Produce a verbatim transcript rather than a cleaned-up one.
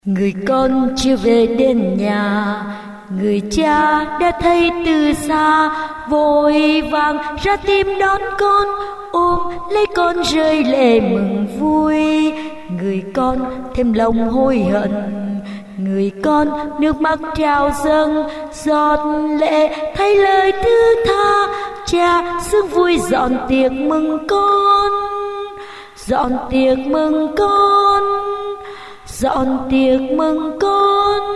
Người con chưa về đến nhà, người cha đã thấy từ xa, vội vàng ra tìm đón con, ôm lấy con rơi lệ mừng vui. Người con thêm lòng hối hận, người con nước mắt trào dâng, giọt lệ thay lời thứ tha. Cha sướng vui dọn tiệc mừng con, dọn tiệc mừng con, dọn tiệc mừng con.